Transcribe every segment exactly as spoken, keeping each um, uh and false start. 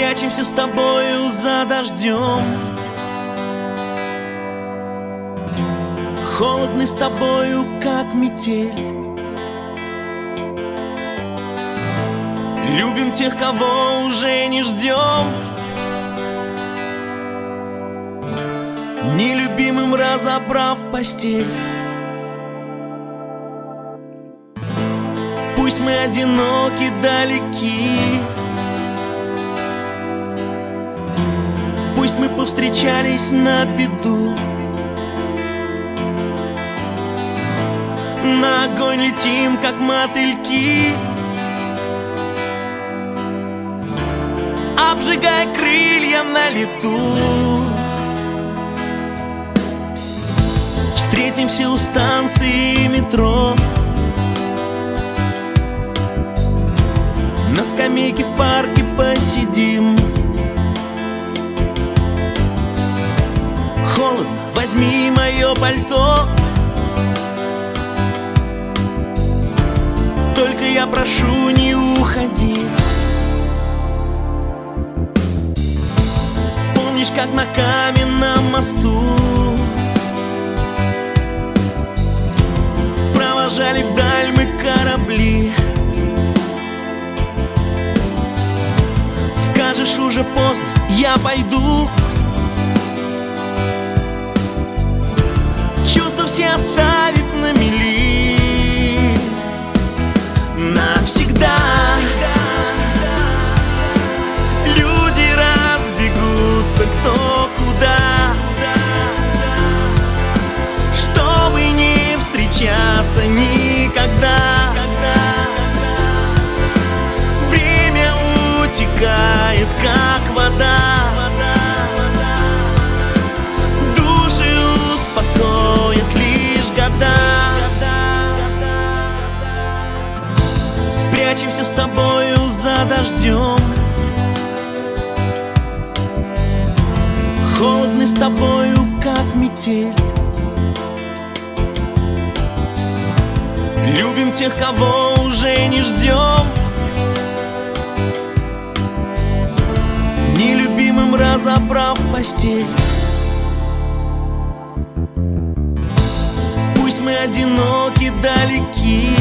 Спрячемся с тобою за дождем, холодный с тобою, как метель. Любим тех, кого уже не ждем, нелюбимым разобрав постель. Пусть мы одиноки, далеки, пусть мы повстречались на беду, на огонь летим, как мотыльки, обжигая крылья на лету. Встретимся у станции метро, на скамейке в парке посидим. Холодно, возьми мое пальто, только я прошу, не уходи. Помнишь, как на каменном мосту провожали вдаль мы корабли? Скажешь, уже поздно, я пойду, чувства все оставив на мели. Навсегда люди разбегутся кто куда, чтобы не встречаться никогда. Время утекает, как вода, души успокоят лишь года. Спрячемся с тобою за дождем, холодный с тобою, как метель. Любим тех, кого уже не ждем, нелюбимым разобрав постель. Пусть мы одиноки, далеки,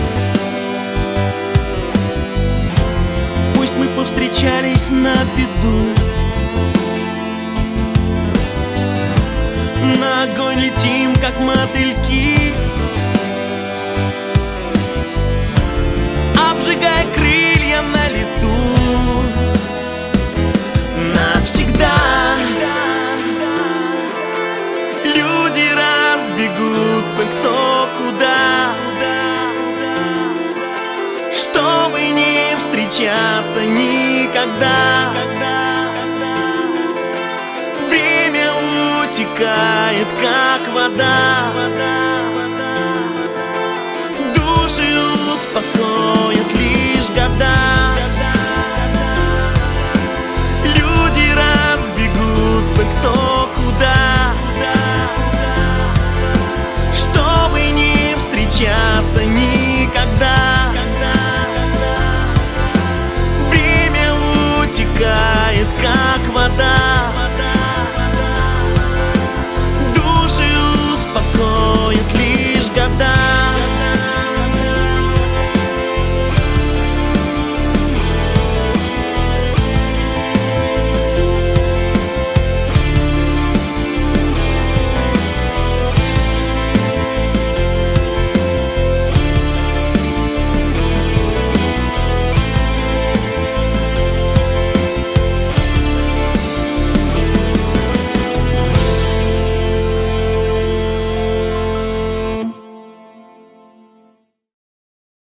пусть мы повстречались на беду, на огонь летим, как мотыльки, обжигая крылья на лету. Навсегда люди разбегутся кто куда, чтобы не встречаться никогда. Время утекает, как вода, души успокоят.